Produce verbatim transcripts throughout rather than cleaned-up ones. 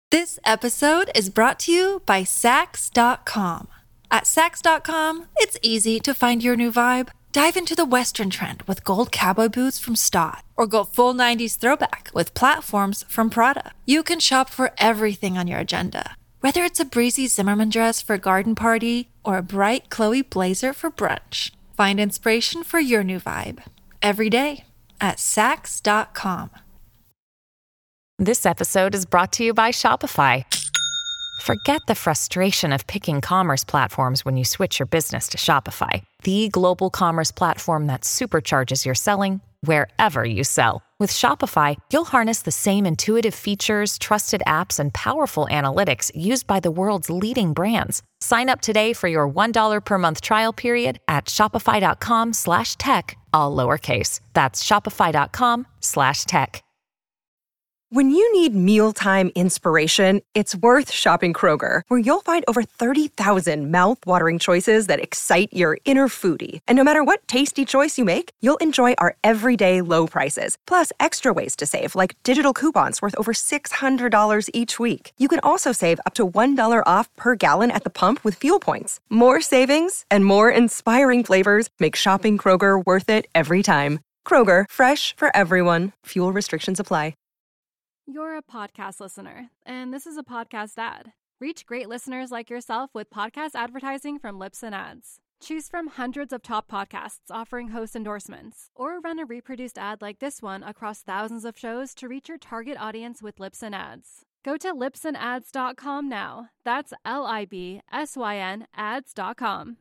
This episode is brought to you by Sax dot com. At Sax dot com, it's easy to find your new vibe. Dive into the Western trend with gold cowboy boots from Stott, or go full nineties throwback with platforms from Prada. You can shop for everything on your agenda, whether it's a breezy Zimmermann dress for a garden party or a bright Chloe blazer for brunch. Find inspiration for your new vibe every day at Sax dot com. This episode is brought to you by Shopify. Forget the frustration of picking commerce platforms when you switch your business to Shopify, the global commerce platform that supercharges your selling wherever you sell. With Shopify, you'll harness the same intuitive features, trusted apps, and powerful analytics used by the world's leading brands. Sign up today for your one dollar per month trial period at shopify.com slash tech, all lowercase. That's shopify.com slash tech. When you need mealtime inspiration, it's worth shopping Kroger, where you'll find over thirty thousand mouth-watering choices that excite your inner foodie. And no matter what tasty choice you make, you'll enjoy our everyday low prices, plus extra ways to save, like digital coupons worth over six hundred dollars each week. You can also save up to one dollar off per gallon at the pump with fuel points. More savings and more inspiring flavors make shopping Kroger worth it every time. Kroger, fresh for everyone. Fuel restrictions apply. You're a podcast listener, and this is a podcast ad. Reach great listeners like yourself with podcast advertising from Libsyn Ads. Choose from hundreds of top podcasts offering host endorsements, or run a reproduced ad like this one across thousands of shows to reach your target audience with Libsyn Ads. Go to libsyn ads dot com now. That's L I B S Y N ads dot com.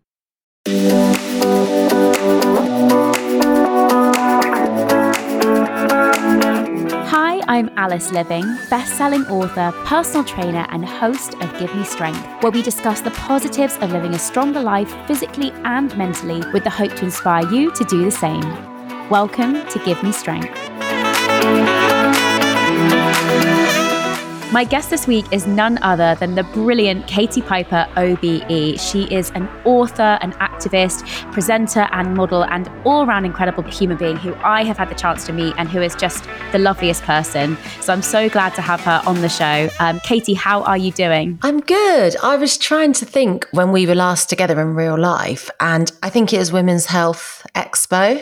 Hi, I'm Alice Living, best-selling author, personal trainer, and host of Give Me Strength, where we discuss the positives of living a stronger life physically and mentally with the hope to inspire you to do the same. Welcome to Give Me Strength. My guest this week is none other than the brilliant Katie Piper O B E. She is an author, an activist, presenter and model, and all-around incredible human being who I have had the chance to meet and who is just the loveliest person. So I'm so glad to have her on the show. Um, Katie, how are you doing? I'm good. I was trying to think when we were last together in real life, and I think it was Women's Health Expo.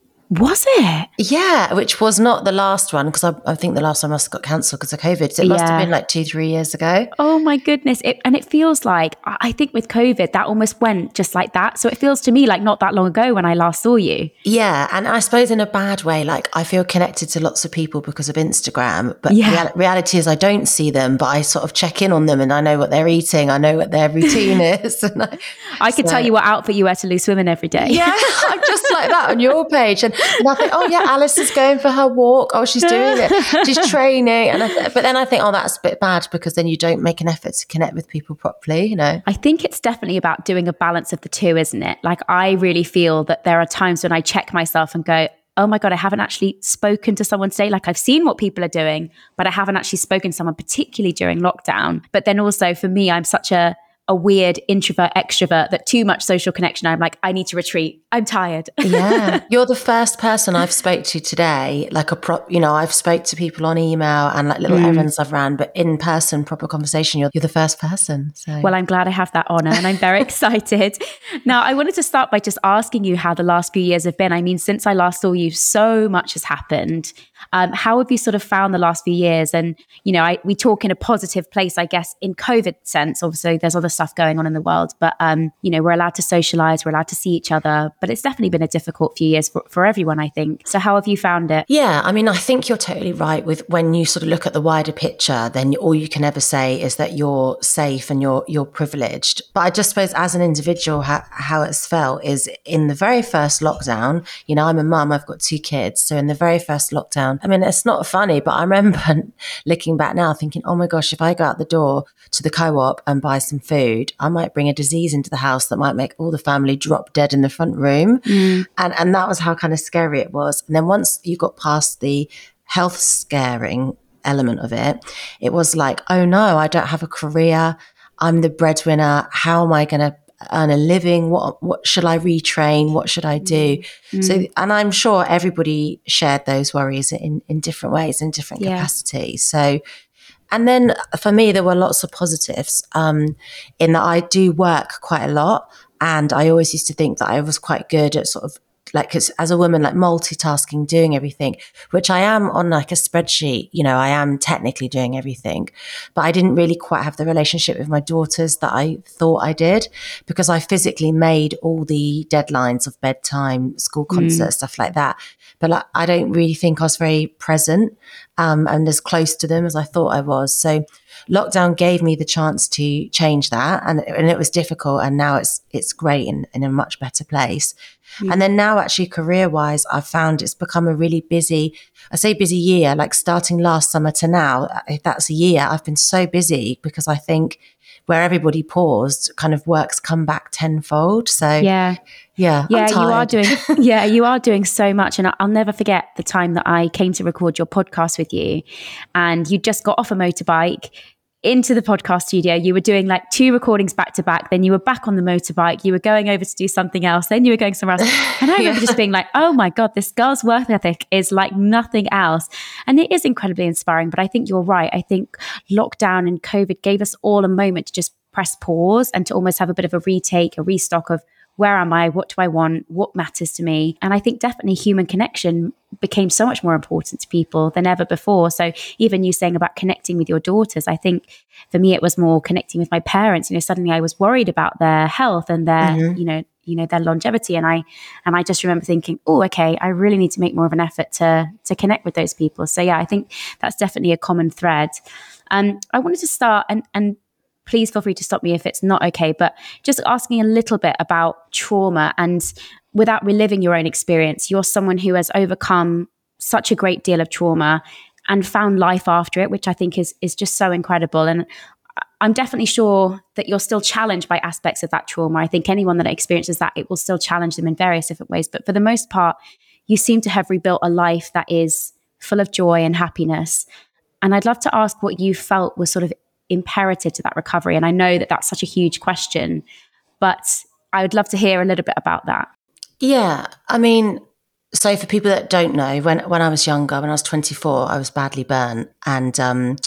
Was it? Yeah, which was not the last one, because I, I think the last one must have got cancelled because of COVID. So it must Yeah. have been like two, three years ago. Oh my goodness. It, and it feels like, I think with COVID, that almost went just like that. So it feels to me like not that long ago when I last saw you. Yeah, and I suppose in a bad way, like I feel connected to lots of people because of Instagram, but Yeah. rea- reality is I don't see them, but I sort of check in on them and I know what they're eating. I know what their routine is. And I, I could so- tell you what outfit you wear to Loose Women every day. Yeah, I'm just like that on your page. And, and I think, oh yeah, Alice is going for her walk. Oh, she's doing it. She's training. And I th- But then I think, oh, that's a bit bad because then you don't make an effort to connect with people properly, you know? I think it's definitely about doing a balance of the two, isn't it? Like, I really feel that there are times when I check myself and go, oh my God, I haven't actually spoken to someone today. Like, I've seen what people are doing, but I haven't actually spoken to someone, particularly during lockdown. But then also for me, I'm such a a weird introvert extrovert that too much social connection, I'm like, I need to retreat. I'm tired. Yeah. You're the first person I've spoke to today, like a prop, you know, I've spoke to people on email and like little mm. errands I've ran, but in person, proper conversation, you're, you're the first person. So. Well, I'm glad I have that honor and I'm very excited. Now, I wanted to start by just asking you how the last few years have been. I mean, since I last saw you, so much has happened. Um, how have you sort of found the last few years? And, you know, I, we talk in a positive place, I guess, in COVID sense. Obviously, there's other stuff going on in the world, but, um, you know, we're allowed to socialize, we're allowed to see each other, but it's definitely been a difficult few years for, for everyone, I think. So how have you found it? Yeah, I mean, I think you're totally right with when you sort of look at the wider picture, then all you can ever say is that you're safe and you're you're privileged. But I just suppose as an individual, how, how it's felt is in the very first lockdown, you know, I'm a mum, I've got two kids. So in the very first lockdown, I mean, it's not funny, but I remember looking back now thinking, oh my gosh, if I go out the door to the co-op and buy some food, I might bring a disease into the house that might make all the family drop dead in the front room. Mm. And, and that was how kind of scary it was. And then once you got past the health scaring element of it, it was like, oh no, I don't have a career. I'm the breadwinner. How am I going to earn a living? What what should I retrain? What should I do? Mm. So, and I'm sure everybody shared those worries in, in different ways, in different yeah. capacities. So And then for me, there were lots of positives um, in that I do work quite a lot. And I always used to think that I was quite good at sort of like, cause as a woman, like multitasking, doing everything, which I am on like a spreadsheet, you know, I am technically doing everything, but I didn't really quite have the relationship with my daughters that I thought I did, because I physically made all the deadlines of bedtime, school concert, mm. stuff like that. But like, I don't really think I was very present um, and as close to them as I thought I was. So lockdown gave me the chance to change that, and, and it was difficult, and now it's it's great and in a much better place. Mm. And then now actually career-wise, I've found it's become a really busy, I say busy year, like starting last summer to now, if that's a year, I've been so busy because I think where everybody paused, kind of work's come back tenfold. So yeah. Yeah, yeah, you are doing. Yeah, you are doing so much, and I'll never forget the time that I came to record your podcast with you, and you just got off a motorbike into the podcast studio. You were doing like two recordings back to back. Then you were back on the motorbike. You were going over to do something else. Then you were going somewhere else. And I remember yeah. just being like, "Oh my God, this girl's work ethic is like nothing else," and it is incredibly inspiring. But I think you're right. I think lockdown and COVID gave us all a moment to just press pause and to almost have a bit of a retake, a restock of, where am I? What do I want? What matters to me? And I think definitely human connection became so much more important to people than ever before. So even you saying about connecting with your daughters, I think for me, it was more connecting with my parents. You know, suddenly I was worried about their health and their, mm-hmm. you know, you know, their longevity. And I, and I just remember thinking, oh, okay, I really need to make more of an effort to, to connect with those people. So yeah, I think that's definitely a common thread. Um, I wanted to start and, and, please feel free to stop me if it's not okay, but just asking a little bit about trauma, and without reliving your own experience, you're someone who has overcome such a great deal of trauma and found life after it, which I think is is just so incredible. And I'm definitely sure that you're still challenged by aspects of that trauma. I think anyone that experiences that, it will still challenge them in various different ways. But for the most part, you seem to have rebuilt a life that is full of joy and happiness. And I'd love to ask what you felt was sort of imperative to that recovery. And I know that that's such a huge question, but I would love to hear a little bit about that. Yeah, I mean, so for people that don't know, when when I was younger, when I was twenty-four, I was badly burnt, and um,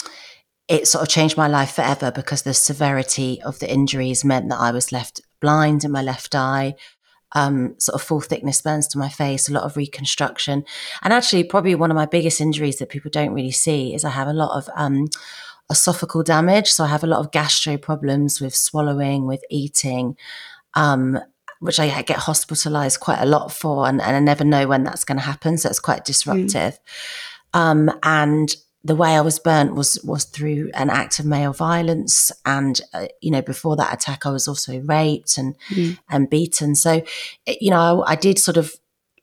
it sort of changed my life forever because the severity of the injuries meant that I was left blind in my left eye, um, sort of full thickness burns to my face, a lot of reconstruction. And actually probably one of my biggest injuries that people don't really see is I have a lot of um, esophageal damage. So I have a lot of gastro problems with swallowing, with eating, um, which I get hospitalized quite a lot for. And, and I never know when that's going to happen. So it's quite disruptive. Mm. Um, and the way I was burnt was, was through an act of male violence. And, uh, you know, before that attack, I was also raped and, mm. and beaten. So, it, you know, I, I did sort of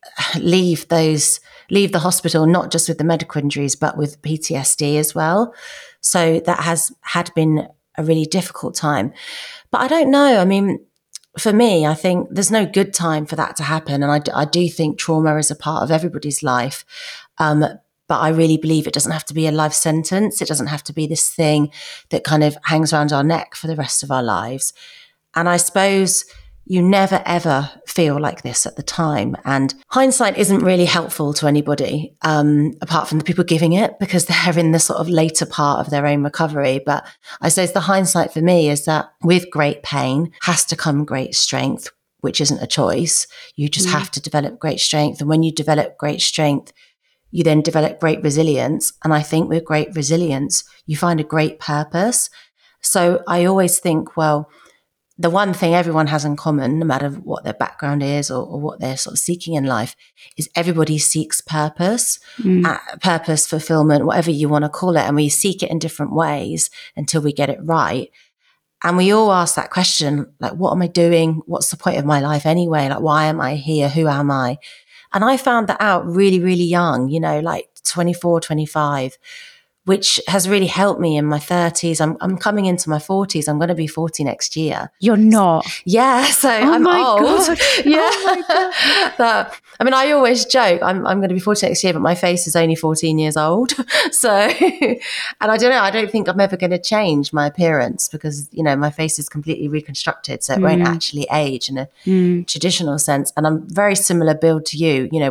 leave those, leave the hospital, not just with the medical injuries, but with P T S D as well. So that has had been a really difficult time. But I don't know. I mean, for me, I think there's no good time for that to happen. And I, d- I do think trauma is a part of everybody's life. Um, but I really believe it doesn't have to be a life sentence. It doesn't have to be this thing that kind of hangs around our neck for the rest of our lives. And I suppose you never, ever feel like this at the time. And hindsight isn't really helpful to anybody, um, apart from the people giving it, because they're in the sort of later part of their own recovery. But I suppose the hindsight for me is that with great pain has to come great strength, which isn't a choice. You just mm. have to develop great strength. And when you develop great strength, you then develop great resilience. And I think with great resilience, you find a great purpose. So I always think, well, the one thing everyone has in common, no matter what their background is or, or what they're sort of seeking in life, is everybody seeks purpose, mm. uh, purpose, fulfillment, whatever you want to call it. And we seek it in different ways until we get it right. And we all ask that question, like, what am I doing? What's the point of my life anyway? Like, why am I here? Who am I? And I found that out really, really young, you know, like twenty-four, twenty-five, which has really helped me in my thirties. I'm I'm coming into my forties. I'm going to be forty next year. You're not? Yeah. So oh I'm my old. God. Yeah. Oh my God. But, I mean, I always joke, I'm I'm going to be forty next year, but my face is only fourteen years old. So, and I don't know, I don't think I'm ever going to change my appearance because, you know, my face is completely reconstructed. So it mm. won't actually age in a mm. traditional sense. And I'm very similar build to you. You know, we're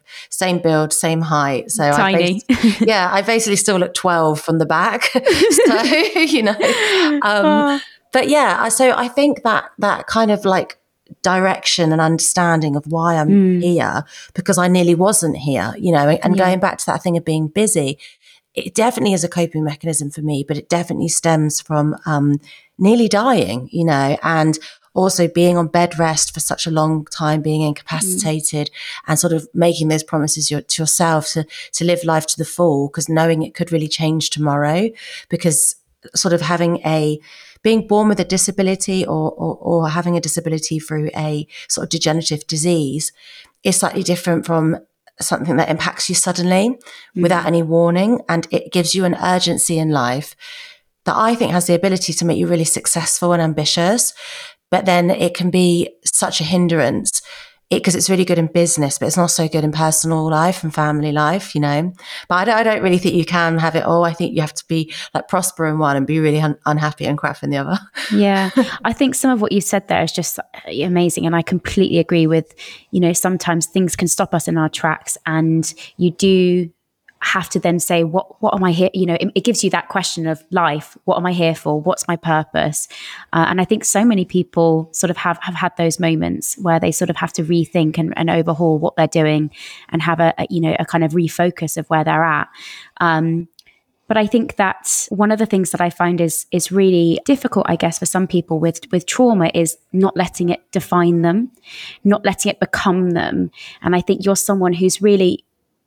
same build, same height. So tiny. I yeah, I basically still look twelve from the back. So, you know, um, oh. but yeah, so I think that that kind of like direction and understanding of why I'm mm. here, because I nearly wasn't here, you know, and yeah. going back to that thing of being busy, it definitely is a coping mechanism for me, but it definitely stems from um, nearly dying, you know, and also being on bed rest for such a long time, being incapacitated mm. and sort of making those promises to yourself to, to live life to the full, because knowing it could really change tomorrow, because sort of having a, being born with a disability or, or, or having a disability through a sort of degenerative disease is slightly different from something that impacts you suddenly mm. without any warning. And it gives you an urgency in life that I think has the ability to make you really successful and ambitious. But then it can be such a hindrance because it, it's really good in business, but it's not so good in personal life and family life, you know. But I don't, I don't really think you can have it all. I think you have to be like prosper in one and be really un- unhappy and crap in the other. Yeah. I think some of what you said there is just amazing. And I completely agree with, you know, sometimes things can stop us in our tracks, and you do have to then say, what what am I here? You know, it, it gives you that question of life. What am I here for? What's my purpose? Uh, and I think so many people sort of have, have had those moments where they sort of have to rethink and, and overhaul what they're doing and have a, a, you know, a kind of refocus of where they're at. Um, but I think that one of the things that I find is is really difficult, I guess, for some people with, with trauma is not letting it define them, not letting it become them. And I think you're someone who's really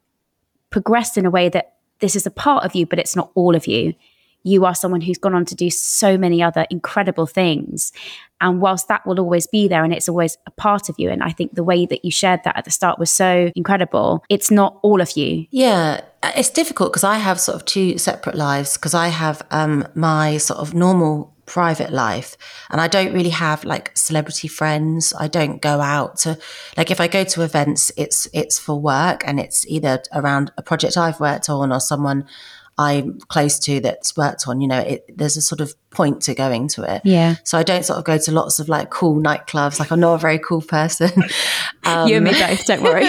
progressed in a way that this is a part of you, but it's not all of you. You are someone who's gone on to do so many other incredible things. And whilst that will always be there and it's always a part of you, and I think the way that you shared that at the start was so incredible, it's not all of you. Yeah, it's difficult because I have sort of two separate lives, because I have um, my sort of normal private life, and I don't really have like celebrity friends. I don't go out to, like, if I go to events, it's it's for work, and it's either around a project I've worked on or someone I'm close to that's worked on, you know, it, there's a sort of point to going to it. Yeah. So I don't sort of go to lots of like cool nightclubs. Like, I'm not a very cool person. Um, you and me both, don't worry.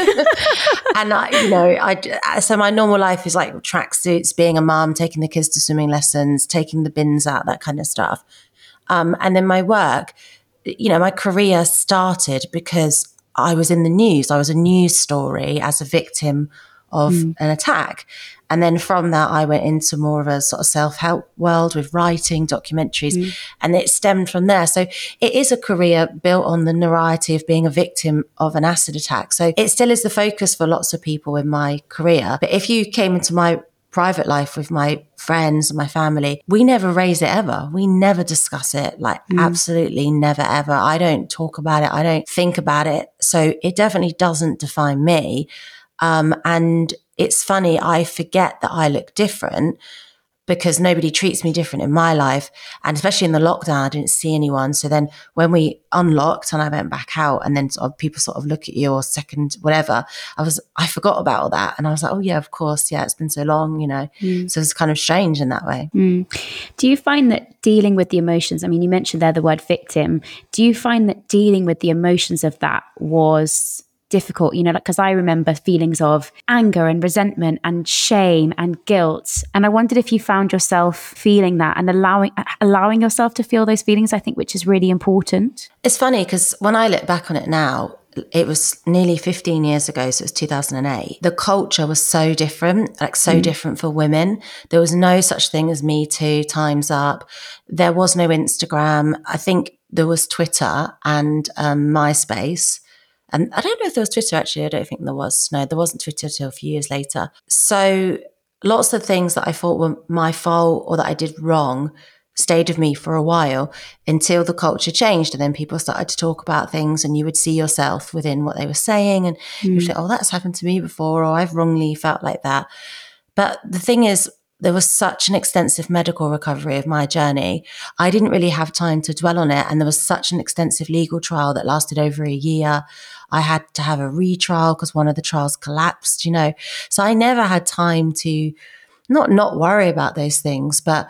And I, you know, I, so my normal life is like tracksuits, being a mum, taking the kids to swimming lessons, taking the bins out, that kind of stuff. Um, and then my work, you know, my career started because I was in the news. I was a news story as a victim of mm. an attack. And then from that, I went into more of a sort of self-help world with writing, documentaries, mm. and it stemmed from there. So it is a career built on the notoriety of being a victim of an acid attack. So it still is the focus for lots of people in my career. But if you came into my private life with my friends and my family, we never raise it ever. We never discuss it, like mm. absolutely never, ever. I don't talk about it. I don't think about it. So it definitely doesn't define me. Um, and it's funny, I forget that I look different because nobody treats me different in my life. And especially in the lockdown, I didn't see anyone. So then when we unlocked and I went back out, and then sort of people sort of look at you or second, whatever, I was, I forgot about all that. And I was like, oh yeah, of course. Yeah, it's been so long, you know. Mm. So it's kind of strange in that way. Mm. Do you find that dealing with the emotions, I mean, you mentioned there the word victim. Do you find that dealing with the emotions of that was difficult, you know, like, because I remember feelings of anger and resentment and shame and guilt. And I wondered if you found yourself feeling that and allowing allowing yourself to feel those feelings, I think, which is really important. It's funny because when I look back on it now, it was nearly fifteen years ago, so it was two thousand eight. The culture was so different, like so mm. different for women. There was no such thing as Me Too, Time's Up. There was no Instagram. I think there was Twitter and um, MySpace. And I don't know if there was Twitter, actually. I don't think there was. No, there wasn't Twitter till a few years later. So lots of things that I thought were my fault or that I did wrong stayed with me for a while until the culture changed. And then people started to talk about things, and you would see yourself within what they were saying. And mm. you would say, oh, that's happened to me before, or I've wrongly felt like that. But the thing is, there was such an extensive medical recovery of my journey. I didn't really have time to dwell on it. And there was such an extensive legal trial that lasted over a year. I had to have a retrial because one of the trials collapsed, you know. So I never had time to not not worry about those things. But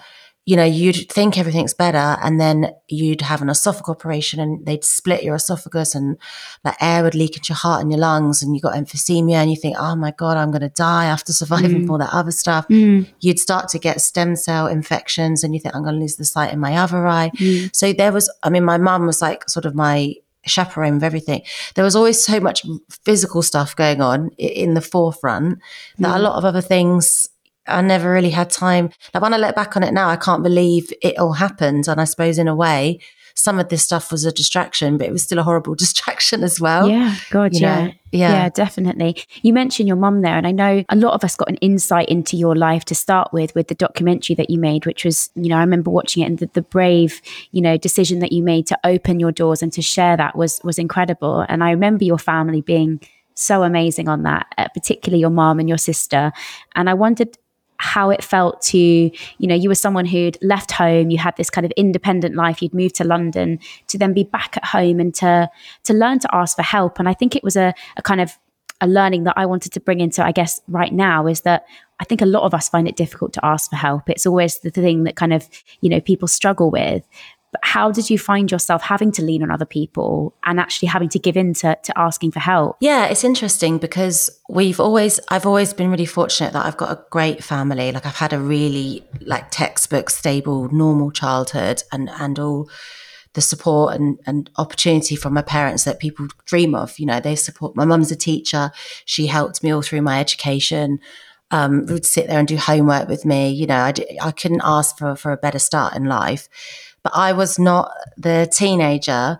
you know, you'd think everything's better, and then you'd have an esophageal operation and they'd split your esophagus and like air would leak into your heart and your lungs and you got emphysema and you think, oh my God, I'm going to die after surviving mm. all that other stuff. Mm. You'd start to get stem cell infections and you think, I'm going to lose the sight in my other eye. Mm. So there was, I mean, my mum was like sort of my chaperone of everything. There was always so much physical stuff going on in the forefront that mm. a lot of other things I never really had time. Like when I look back on it now, I can't believe it all happened. And I suppose in a way, some of this stuff was a distraction, but it was still a horrible distraction as well. Yeah, God, yeah. yeah. Yeah, definitely. You mentioned your mum there, and I know a lot of us got an insight into your life to start with, with the documentary that you made, which was, you know, I remember watching it, and the, the brave, you know, decision that you made to open your doors and to share that was was incredible. And I remember your family being so amazing on that, uh, particularly your mom and your sister. And I wondered how it felt to, you know, you were someone who'd left home, you had this kind of independent life, you'd moved to London, to then be back at home and to to learn to ask for help. And I think it was a, a kind of a learning that I wanted to bring into, I guess, right now, is that I think a lot of us find it difficult to ask for help. It's always the thing that kind of, you know, people struggle with. But how did you find yourself having to lean on other people and actually having to give in to, to asking for help? Yeah, it's interesting because we've always, I've always been really fortunate that I've got a great family. Like I've had a really like textbook, stable, normal childhood and, and all the support and, and opportunity from my parents that people dream of. You know, they support, my mum's a teacher. She helped me all through my education. Um, would sit there and do homework with me. You know, I, d- I couldn't ask for, for a better start in life. But I was not the teenager.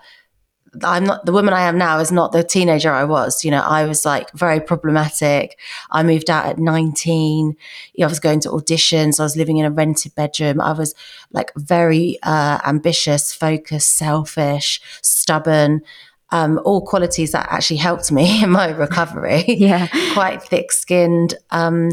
I'm not the woman I am now is not the teenager I was. You know, I was like very problematic. I moved out at nineteen. You know, I was going to auditions. I was living in a rented bedroom. I was like very uh, ambitious, focused, selfish, stubborn. Um, all qualities that actually helped me in my recovery. Yeah, quite thick-skinned. Um,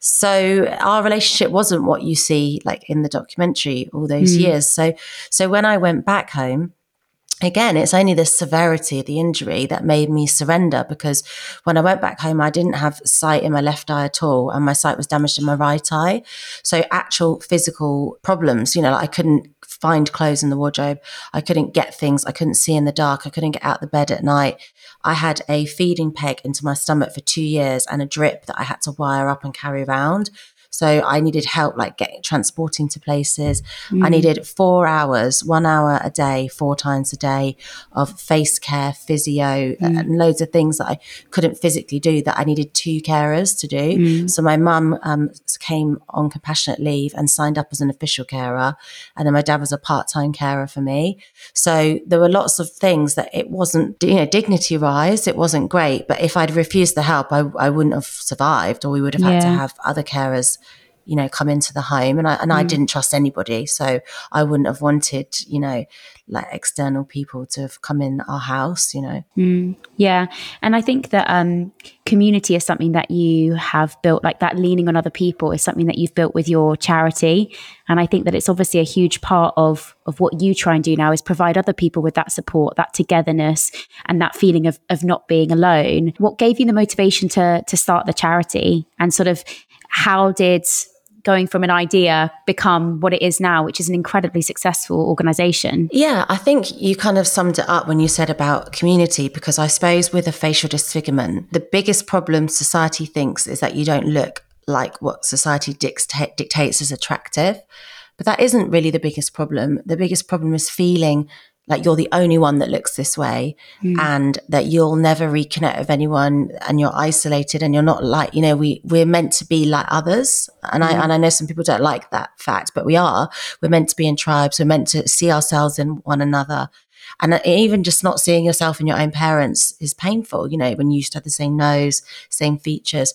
So our relationship wasn't what you see like in the documentary all those mm. years. So, so when I went back home, again, it's only the severity of the injury that made me surrender, because when I went back home, I didn't have sight in my left eye at all. And my sight was damaged in my right eye. So actual physical problems, you know, like I couldn't find clothes in the wardrobe. I couldn't get things. I couldn't see in the dark. I couldn't get out the bed at night. I had a feeding peg into my stomach for two years and a drip that I had to wire up and carry around. So I needed help, like getting transporting to places. Mm. I needed four hours, one hour a day, four times a day of face care, physio, mm. and loads of things that I couldn't physically do that I needed two carers to do. Mm. So my mum um, came on compassionate leave and signed up as an official carer. And then my dad was a part-time carer for me. So there were lots of things that it wasn't, you know, dignity-wise, it wasn't great. But if I'd refused the help, I, I wouldn't have survived, or we would have yeah. had to have other carers, you know, come into the home. And I and mm. I didn't trust anybody. So I wouldn't have wanted, you know, like external people to have come in our house, you know. Mm. Yeah. And I think that um, community is something that you have built, like that leaning on other people is something that you've built with your charity. And I think that it's obviously a huge part of, of what you try and do now is provide other people with that support, that togetherness, and that feeling of, of not being alone. What gave you the motivation to to start the charity, and sort of how did going from an idea become what it is now, which is an incredibly successful organization? Yeah, I think you kind of summed it up when you said about community, because I suppose with a facial disfigurement, the biggest problem society thinks is that you don't look like what society dicta- dictates as attractive. But that isn't really the biggest problem. The biggest problem is feeling like you're the only one that looks this way, mm. and that you'll never reconnect with anyone, and you're isolated, and you're not like, you know, we, we're meant to be like others. And mm. I, and I know some people don't like that fact, but we are, we're meant to be in tribes. We're meant to see ourselves in one another. And even just not seeing yourself in your own parents is painful, you know, when you used to have the same nose, same features.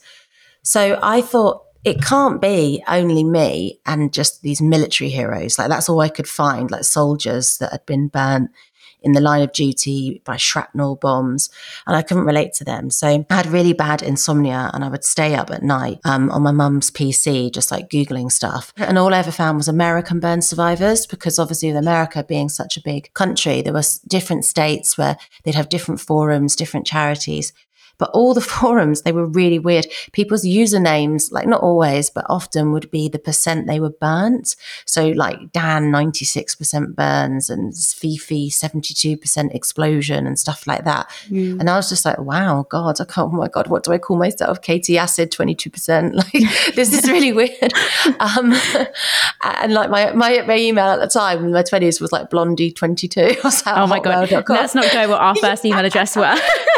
So I thought, it can't be only me and just these military heroes. Like that's all I could find, like soldiers that had been burnt in the line of duty by shrapnel bombs. And I couldn't relate to them. So I had really bad insomnia, and I would stay up at night um, on my mum's P C, just like Googling stuff. And all I ever found was American burn survivors, because obviously with America being such a big country, there was different states where they'd have different forums, different charities. But all the forums, they were really weird. People's usernames, like not always, but often would be the percent they were burnt. So like Dan, ninety-six percent burns, and Fifi, seventy-two percent explosion and stuff like that. Mm. And I was just like, wow, God, I can't, oh my God, what do I call myself? Katie Acid, twenty-two percent. Like, this is really weird. Um, and like my, my, my email at the time in my twenties was like Blondie twenty-two. I was like, oh my God, let's not go what our first email address were.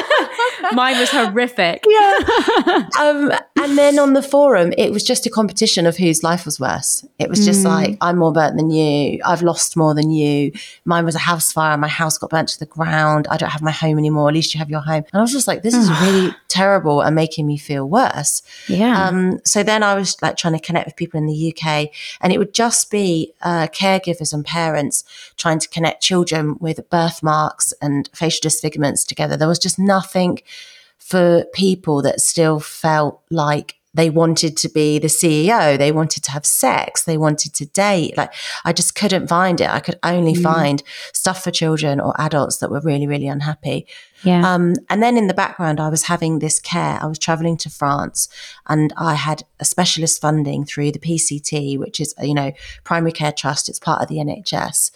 Mine was horrific. Yeah. Um, and then on the forum, it was just a competition of whose life was worse. It was just mm. like, I'm more burnt than you. I've lost more than you. Mine was a house fire. My house got burnt to the ground. I don't have my home anymore. At least you have your home. And I was just like, this is really terrible and making me feel worse. Yeah. Um, so then I was like trying to connect with people in the U K, and it would just be uh, caregivers and parents trying to connect children with birthmarks and facial disfigurements together. There was just nothing for people that still felt like they wanted to be the C E O, they wanted to have sex, they wanted to date. Like, I just couldn't find it. I could only mm. find stuff for children or adults that were really, really unhappy. Yeah. Um, and then in the background, I was having this care. I was traveling to France, and I had a specialist funding through the P C T, which is, you know, Primary Care Trust. It's part of the N H S.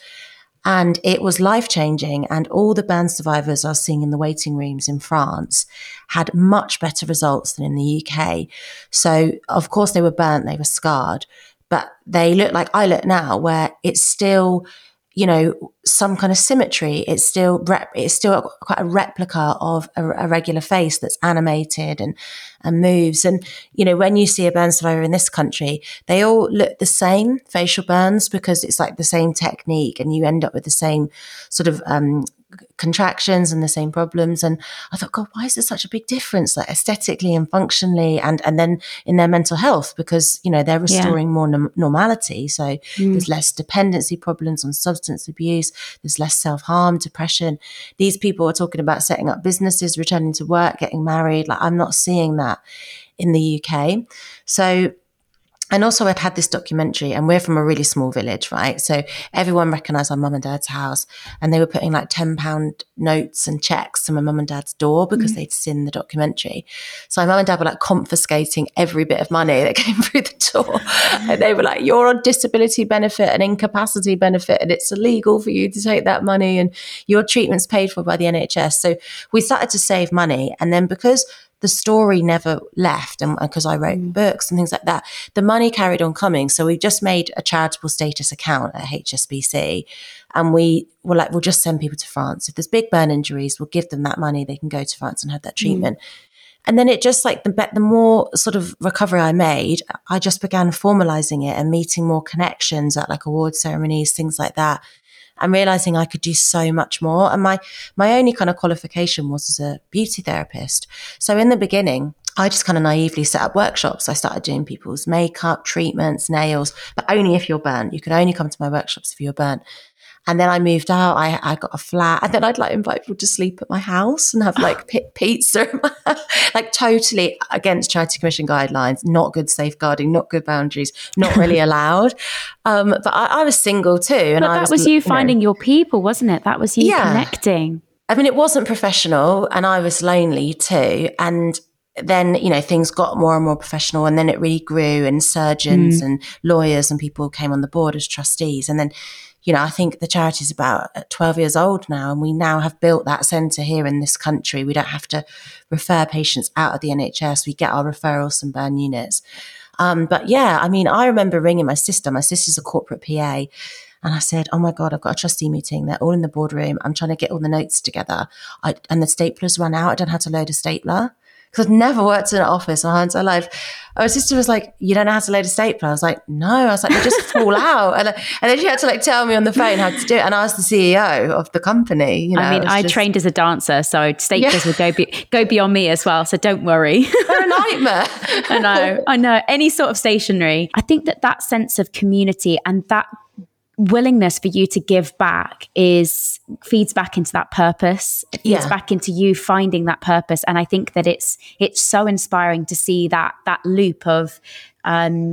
And it was life-changing, and all the burn survivors I was seeing in the waiting rooms in France had much better results than in the U K. So, of course, they were burnt, they were scarred, but they look like I look now, where it's still, you know, some kind of symmetry. It's still rep- it's still quite a replica of a, a regular face that's animated and, and moves. And, you know, when you see a burn survivor in this country, they all look the same, facial burns, because it's like the same technique, and you end up with the same sort of um, contractions and the same problems. And I thought, God, why is there such a big difference, like aesthetically and functionally, and and then in their mental health? Because, you know, they're restoring yeah. more no- normality. So mm. there's less dependency problems on substance abuse. There's less self-harm, depression. These people are talking about setting up businesses, returning to work, getting married. Like, I'm not seeing that in the U K. So, and also I'd had this documentary, and we're from a really small village, right? So everyone recognised our mum and dad's house, and they were putting like ten pound notes and checks to my mum and dad's door because mm. they'd seen the documentary. So my mum and dad were like confiscating every bit of money that came through the door. And they were like, you're on disability benefit and incapacity benefit, and it's illegal for you to take that money, and your treatment's paid for by the N H S. So we started to save money. And then because the story never left, and because I wrote mm. books and things like that, the money carried on coming. So we just made a charitable status account at H S B C, and we were like, we'll just send people to France. If there's big burn injuries, we'll give them that money. They can go to France and have that treatment. Mm. And then it just like the, the more sort of recovery I made, I just began formalizing it and meeting more connections at like award ceremonies, things like that. And realizing I could do so much more. And my my only kind of qualification was as a beauty therapist. So in the beginning, I just kind of naively set up workshops. I started doing people's makeup, treatments, nails, but only if you're burnt. You could only come to my workshops if you're burnt. And then I moved out, I, I got a flat, and then I'd like invite people to sleep at my house and have like p- pizza, like totally against Charity Commission guidelines, not good safeguarding, not good boundaries, not really allowed. Um, but I, I was single too. And but I that was, was you, you finding know, your people, wasn't it? That was you yeah. connecting. I mean, it wasn't professional, and I was lonely too. And then, you know, things got more and more professional, and then it really grew, and surgeons mm. and lawyers and people came on the board as trustees. And then, you know, I think the charity is about twelve years old now, and we now have built that centre here in this country. We don't have to refer patients out of the N H S. We get our referrals from burn units. Um, but yeah, I mean, I remember ringing my sister. My sister's a corporate P A. And I said, oh my God, I've got a trustee meeting. They're all in the boardroom. I'm trying to get all the notes together. I, and the staplers run out. I don't know how to load a stapler. Because I've never worked in an office my entire life. My sister was like, you don't know how to load a stapler? I was like, no. I was like, they just fall out. And, and then she had to like tell me on the phone how to do it. And I was the C E O of the company. You know, I mean, I just trained as a dancer, so staplers yeah. would go, be, go beyond me as well. So don't worry. They're a nightmare. I know, I know. Any sort of stationery. I think that that sense of community and that willingness for you to give back is feeds back into that purpose. It feeds yeah. back into you finding that purpose. And I think that it's it's so inspiring to see that that loop of um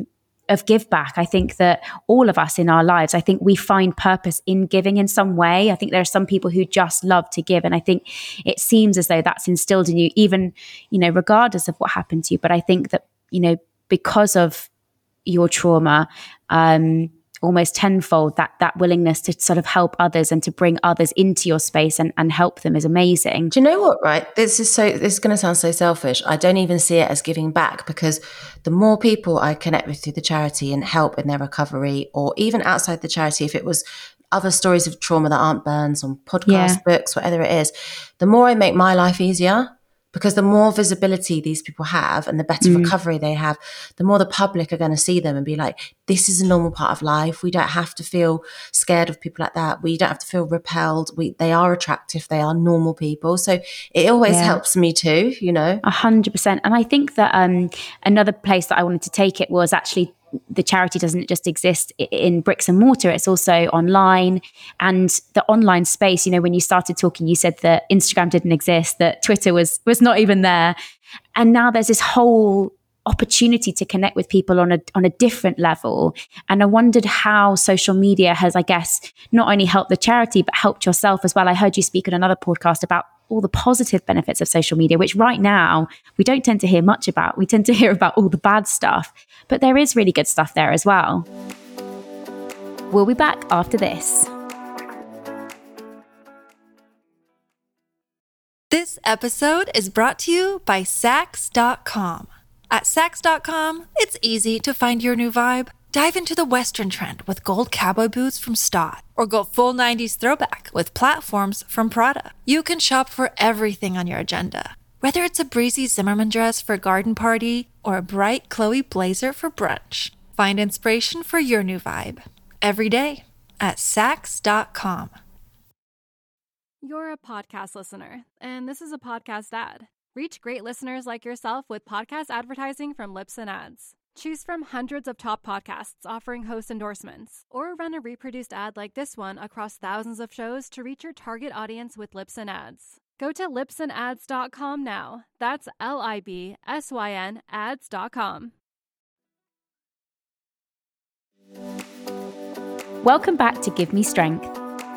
of give back. I think that all of us in our lives, I think we find purpose in giving in some way. I think there are some people who just love to give. And I think it seems as though that's instilled in you, even, you know, regardless of what happened to you. But I think that, you know, because of your trauma, um, almost tenfold, that that willingness to sort of help others and to bring others into your space and, and help them is amazing. Do you know what, right? This is so, this is going to sound so selfish. I don't even see it as giving back, because the more people I connect with through the charity and help in their recovery, or even outside the charity, if it was other stories of trauma that aren't burns, on podcasts, yeah. books, whatever it is, the more I make my life easier. Because the more visibility these people have and the better mm. recovery they have, the more the public are going to see them and be like, this is a normal part of life. We don't have to feel scared of people like that. We don't have to feel repelled. We, they are attractive. They are normal people. So it always yeah. helps me too, you know. A hundred percent. And I think that um, another place that I wanted to take it was actually, the charity doesn't just exist in bricks and mortar, it's also online. And the online space, you know, when you started talking, you said that Instagram didn't exist, that Twitter was was not even there. And now there's this whole opportunity to connect with people on a on a different level. And I wondered how social media has, I guess, not only helped the charity, but helped yourself as well. I heard you speak on another podcast about all the positive benefits of social media, which right now we don't tend to hear much about. We tend to hear about all the bad stuff, but there is really good stuff there as well. We'll be back after this. This episode is brought to you by Saks dot com. At Saks dot com, it's easy to find your new vibe. Dive into the Western trend with gold cowboy boots from Stott, or go full nineties throwback with platforms from Prada. You can shop for everything on your agenda, whether it's a breezy Zimmermann dress for a garden party or a bright Chloe blazer for brunch. Find inspiration for your new vibe every day at Saks dot com. You're a podcast listener, and this is a podcast ad. Reach great listeners like yourself with podcast advertising from Libsyn Ads. Choose from hundreds of top podcasts offering host endorsements, or run a reproduced ad like this one across thousands of shows to reach your target audience with Libsyn Ads. Go to libsyn ads dot com now. That's L I B S Y N ads dot com. Welcome back to Give Me Strength.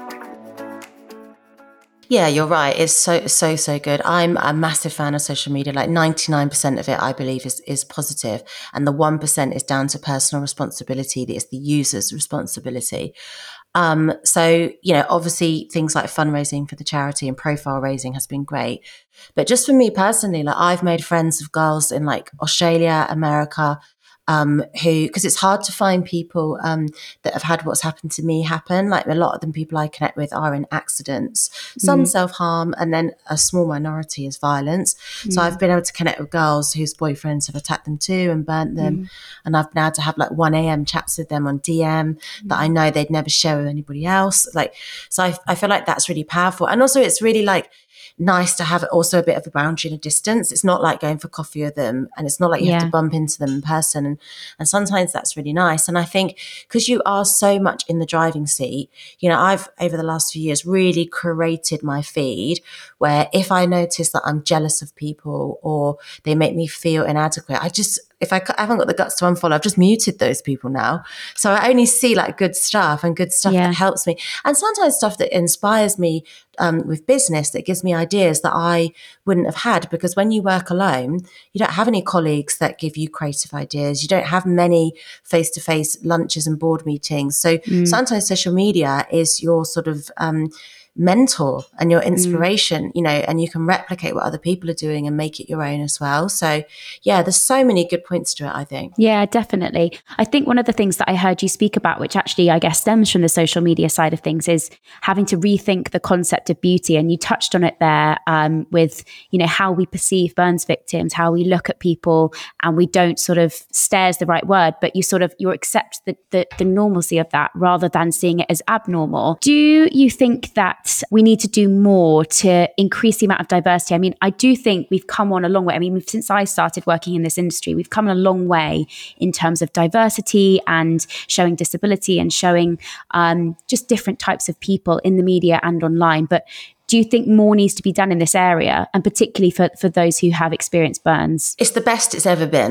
Yeah, you're right. It's so, so, so good. I'm a massive fan of social media. Like ninety-nine percent of it, I believe, is, is positive. And the one percent is down to personal responsibility. That is the user's responsibility. Um, so, you know, obviously things like fundraising for the charity and profile raising has been great. But just for me personally, like I've made friends with girls in like Australia, America, Um, who, because it's hard to find people um, that have had what's happened to me happen. Like a lot of them, people I connect with are in accidents, some mm. self-harm, and then a small minority is violence. Mm. So I've been able to connect with girls whose boyfriends have attacked them too and burnt them. Mm. And I've been able to have like one a.m. chats with them on D M mm. that I know they'd never share with anybody else. Like, so I, I feel like that's really powerful. And also it's really like, nice to have also a bit of a boundary and a distance. It's not like going for coffee with them, and it's not like you yeah. have to bump into them in person. And, and sometimes that's really nice. And I think because you are so much in the driving seat, you know, I've over the last few years really curated my feed where if I notice that I'm jealous of people or they make me feel inadequate, I just, if I haven't got the guts to unfollow, I've just muted those people now. So I only see like good stuff and good stuff yeah. that helps me. And sometimes stuff that inspires me um, with business, that gives me ideas that I wouldn't have had. Because when you work alone, you don't have any colleagues that give you creative ideas. You don't have many face-to-face lunches and board meetings. So mm. sometimes social media is your sort of um, mentor and your inspiration, mm. you know, and you can replicate what other people are doing and make it your own as well. So yeah, there's so many good points to it, I think. Yeah, definitely. I think one of the things that I heard you speak about, which actually I guess stems from the social media side of things, is having to rethink the concept of beauty. And you touched on it there um, with, you know, how we perceive burns victims, how we look at people and we don't sort of, stare is the right word, but you sort of, you accept the, the, the normalcy of that rather than seeing it as abnormal. Do you think that we need to do more to increase the amount of diversity? I mean, I do think we've come on a long way. I mean, we've, since I started working in this industry, we've come a long way in terms of diversity and showing disability and showing um, just different types of people in the media and online. But do you think more needs to be done in this area, and particularly for, for those who have experienced burns? It's the best it's ever been.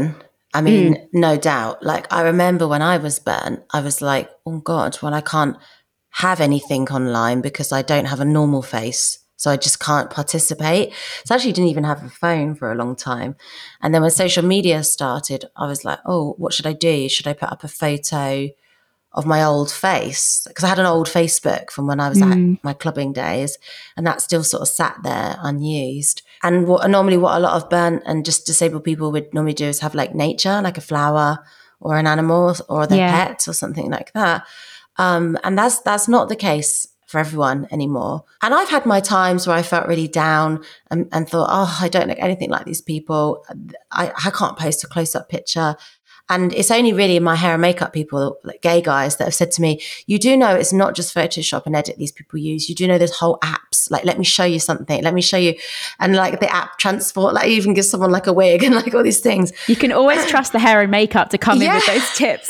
I mean, mm. no doubt. Like, I remember when I was burnt, I was like, oh God, well, I can't have anything online because I don't have a normal face. So I just can't participate. So I actually didn't even have a phone for a long time. And then when social media started, I was like, oh, what should I do? Should I put up a photo of my old face? Because I had an old Facebook from when I was mm. at my clubbing days, and that still sort of sat there unused. And what normally what a lot of burnt and just disabled people would normally do is have like nature, like a flower or an animal or their yeah. pet or something like that. Um, and that's that's not the case for everyone anymore. And I've had my times where I felt really down and, and thought, oh, I don't look anything like these people. I, I can't post a close-up picture. And it's only really my hair and makeup people, like gay guys, that have said to me, you do know it's not just Photoshop and edit these people use. You do know there's whole apps. Like, let me show you something. Let me show you. And like the app Transport, like even gives someone like a wig and like all these things. You can always trust the hair and makeup to come yeah. in with those tips.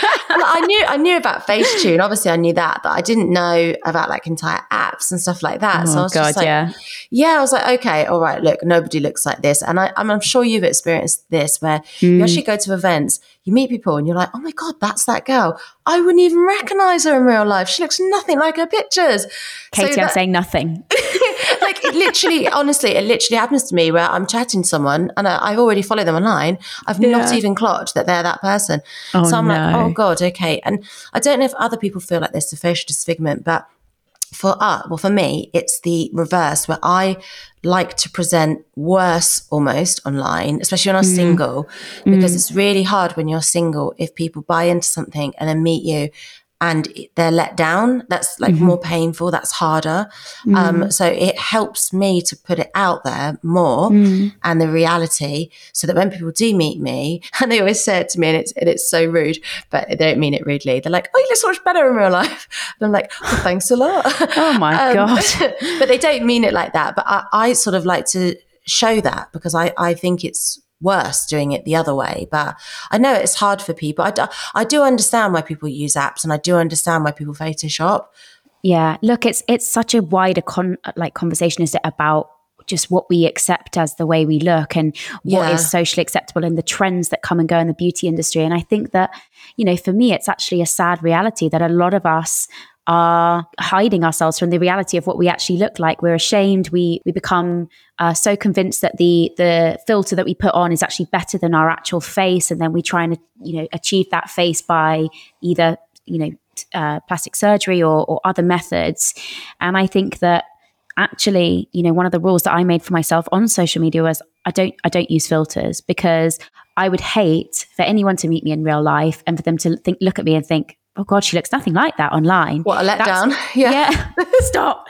I knew I knew about Facetune. Obviously, I knew that, but I didn't know about like entire apps and stuff like that. Oh, so I was God, just like, yeah. yeah, I was like, okay, all right, look, nobody looks like this. And I, I'm, I'm sure you've experienced this where mm. you actually go to events, you meet people and you're like, oh my God, that's that girl. I wouldn't even recognize her in real life. She looks nothing like her pictures. Katie, so that, I'm saying nothing. Like it literally, honestly, it literally happens to me where I'm chatting to someone and I, I've already followed them online. I've yeah. not even clocked that they're that person. Oh, so I'm no. like, oh God, okay. And I don't know if other people feel like this, the facial disfigurement, but for us, well, for me, it's the reverse where I like to present worse almost online, especially when I'm mm. single, because mm. it's really hard when you're single if people buy into something and then meet you and they're let down. That's like mm-hmm. more painful. That's harder. Mm. Um, so it helps me to put it out there more mm. and the reality so that when people do meet me, and they always say it to me and it's, and it's so rude, but they don't mean it rudely. They're like, oh, you look so much better in real life. And I'm like, oh, thanks a lot. Oh my um, God. But they don't mean it like that. But I, I sort of like to show that because I, I think it's worse doing it the other way. But I know it's hard for people. I do, I do understand why people use apps and I do understand why people Photoshop. Yeah, look, it's it's such a wider con like conversation, is it, about just what we accept as the way we look and what yeah. is socially acceptable and the trends that come and go in the beauty industry. And I think that, you know, for me, it's actually a sad reality that a lot of us are hiding ourselves from the reality of what we actually look like. We're ashamed. We we become uh, so convinced that the the filter that we put on is actually better than our actual face, and then we try and you know achieve that face by either you know uh, plastic surgery or, or other methods. And I think that actually, you know, one of the rules that I made for myself on social media was I don't I don't use filters, because I would hate for anyone to meet me in real life and for them to think look at me and think, oh God, she looks nothing like that online. What a letdown. Yeah. yeah. Stop.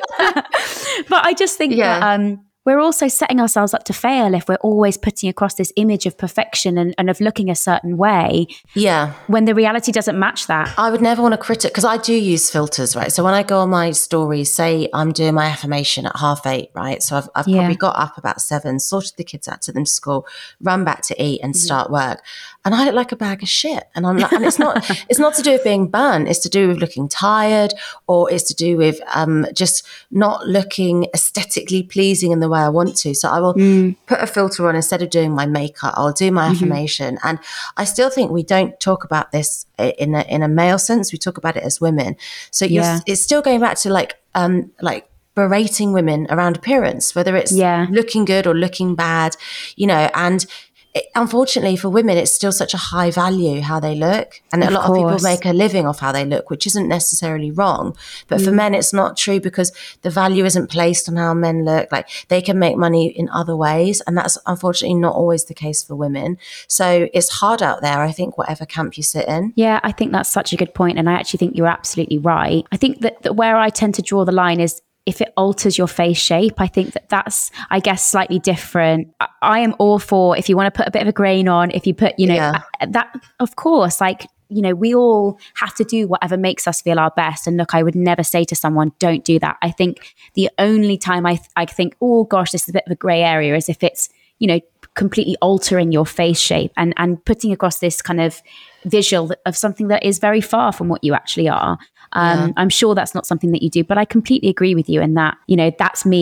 But I just think yeah. that um, we're also setting ourselves up to fail if we're always putting across this image of perfection and, and of looking a certain way. Yeah. When the reality doesn't match that. I would never want to critic, because I do use filters, right? So when I go on my stories, say I'm doing my affirmation at half eight, right? So I've, I've yeah. probably got up about seven, sorted the kids out to them to school, run back to eat and start yeah. work. And I look like a bag of shit. And I'm like, and it's not, it's not to do with being burnt. It's to do with looking tired, or it's to do with um, just not looking aesthetically pleasing in the way I want to. So I will mm. put a filter on instead of doing my makeup. I'll do my mm-hmm. affirmation. And I still think we don't talk about this in a, in a male sense. We talk about it as women. So you're, yeah. it's still going back to like, um, like, berating women around appearance, whether it's yeah. looking good or looking bad, you know, and It, unfortunately for women, it's still such a high value how they look. And of a lot course. of people make a living off how they look, which isn't necessarily wrong. But mm. for men, it's not true, because the value isn't placed on how men look. Like, they can make money in other ways. And that's unfortunately not always the case for women. So it's hard out there, I think, whatever camp you sit in. Yeah, I think that's such a good point. And I actually think you're absolutely right. I think that, that where I tend to draw the line is if it alters your face shape. I think that that's, I guess, slightly different. I, I am all for, if you want to put a bit of a grain on, if you put, you know, yeah. that, of course, like, you know, we all have to do whatever makes us feel our best. And look, I would never say to someone, don't do that. I think the only time I, th- I think, oh gosh, this is a bit of a grey area, is if it's, you know, completely altering your face shape and, and putting across this kind of visual of something that is very far from what you actually are. Um, yeah. I'm sure that's not something that you do, but I completely agree with you in that, you know, that's me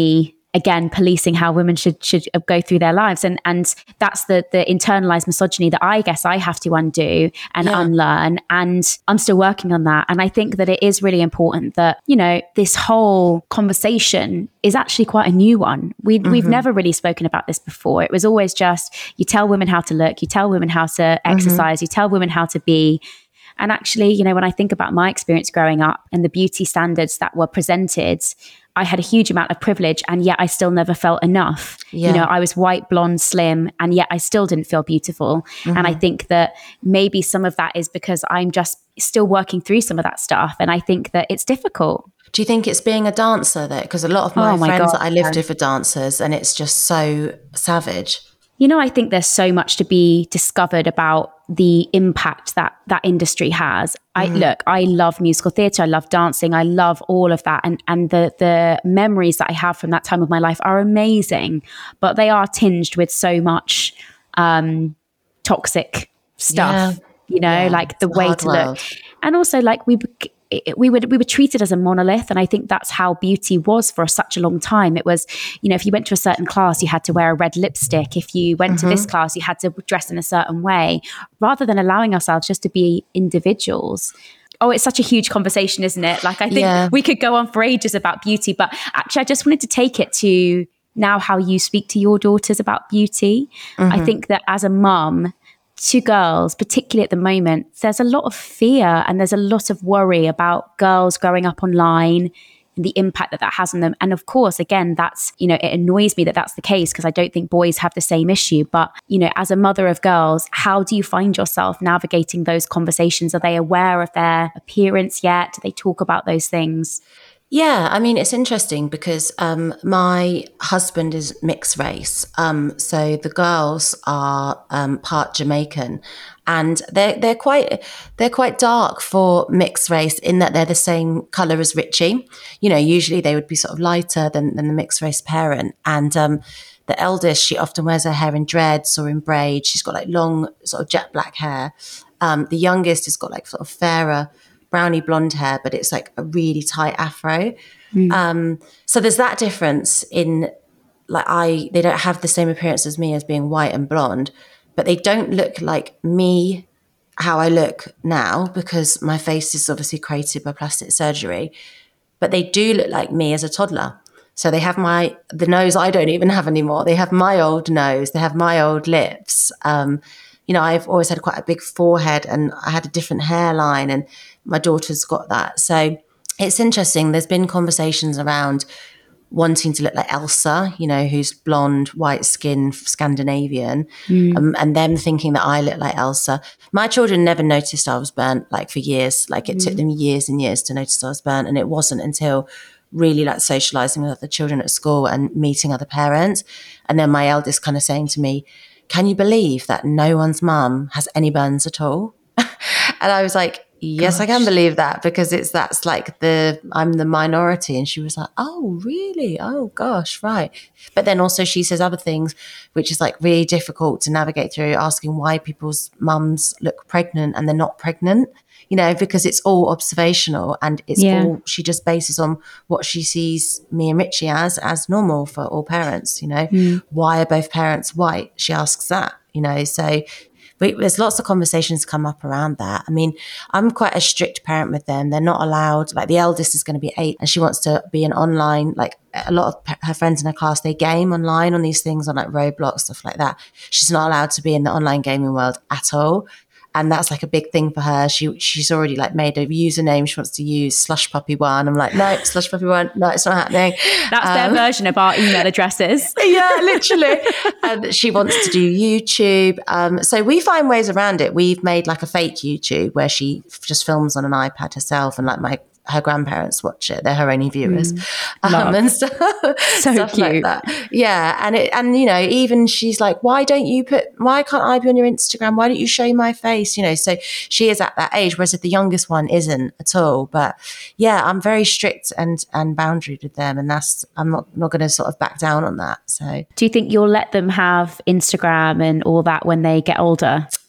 again, policing how women should should go through their lives. And and that's the the internalized misogyny that I guess I have to undo and yeah. unlearn. And I'm still working on that. And I think that it is really important that, you know, this whole conversation is actually quite a new one. We, mm-hmm. We've never really spoken about this before. It was always just, you tell women how to look, you tell women how to exercise, mm-hmm. you tell women how to be. And actually, you know, when I think about my experience growing up and the beauty standards that were presented, I had a huge amount of privilege, and yet I still never felt enough. Yeah. You know, I was white, blonde, slim, and yet I still didn't feel beautiful. Mm-hmm. And I think that maybe some of that is because I'm just still working through some of that stuff. And I think that it's difficult. Do you think it's being a dancer though? Because a lot of my, oh my friends God, that I lived yeah. with are dancers, and it's just so savage. You know, I think there's so much to be discovered about the impact that that industry has. I mm. look, I love musical theatre, I love dancing, I love all of that. And and the the memories that I have from that time of my life are amazing, but they are tinged with so much um, toxic stuff, yeah. you know, yeah, like the way to world. look. And also like we It, we were we were treated as a monolith, and I think that's how beauty was for such a long time. It was, you know, if you went to a certain class, you had to wear a red lipstick. If you went mm-hmm. to this class, you had to dress in a certain way, rather than allowing ourselves just to be individuals. Oh, it's such a huge conversation, isn't it? Like, I think yeah. we could go on for ages about beauty, but actually, I just wanted to take it to now how you speak to your daughters about beauty. Mm-hmm. I think that as a mum, to girls, particularly at the moment, there's a lot of fear and there's a lot of worry about girls growing up online and the impact that that has on them. And of course, again, that's, you know, it annoys me that that's the case, because I don't think boys have the same issue. But, you know, as a mother of girls, how do you find yourself navigating those conversations? Are they aware of their appearance yet? Do they talk about those things? Yeah, I mean, it's interesting because um, my husband is mixed race. Um, so the girls are um, part Jamaican, and they're they're quite they're quite dark for mixed race in that they're the same color as Richie. You know, usually they would be sort of lighter than, than the mixed race parent. And um, the eldest, she often wears her hair in dreads or in braids. She's got like long sort of jet black hair. Um, the youngest has got like sort of fairer brownie blonde hair, but it's like a really tight afro. Mm. Um, so there's that difference in like I, they don't have the same appearance as me as being white and blonde, but they don't look like me, how I look now, because my face is obviously created by plastic surgery, but they do look like me as a toddler. So they have my, the nose I don't even have anymore. They have my old nose. They have my old lips. Um, you know, I've always had quite a big forehead, and I had a different hairline, and my daughter's got that. So it's interesting. There's been conversations around wanting to look like Elsa, you know, who's blonde, white skin, Scandinavian, mm. um, and them thinking that I look like Elsa. My children never noticed I was burnt, like for years. Like it mm. took them years and years to notice I was burnt. And it wasn't until really like socializing with other children at school and meeting other parents. And then my eldest kind of saying to me, can you believe that no one's mum has any burns at all? And I was like, yes, Gosh. I can believe that, because it's, that's like the, I'm the minority. And she was like, oh, really? Oh gosh, right. But then also she says other things, which is like really difficult to navigate through, asking why people's mums look pregnant and they're not pregnant, you know, because it's all observational, and it's yeah. all, she just bases on what she sees me and Richie as, as normal for all parents, you know. Mm. Why are both parents white? She asks that, you know, so we, there's lots of conversations come up around that. I mean, I'm quite a strict parent with them. They're not allowed, like the eldest is going to be eight and she wants to be an online, like a lot of her friends in her class, they game online on these things on like Roblox, stuff like that. She's not allowed to be in the online gaming world at all. And that's like a big thing for her. She she's already like made a username. She wants to use Slush Puppy One. I'm like, no, Slush Puppy One. No, it's not happening. That's um, their version of our email addresses. Yeah, literally. And she wants to do YouTube. Um, so we find ways around it. We've made like a fake YouTube where she just films on an iPad herself, and like my her grandparents watch it. They're her only viewers. Mm, um, and so, so stuff cute. Like that. Yeah. And it, and you know, even she's like, why don't you put, why can't I be on your Instagram? Why don't you show my face? You know, so she is at that age, whereas the youngest one isn't at all. But yeah, I'm very strict and, and boundaried with them. And that's, I'm not, not going to sort of back down on that. So do you think you'll let them have Instagram and all that when they get older?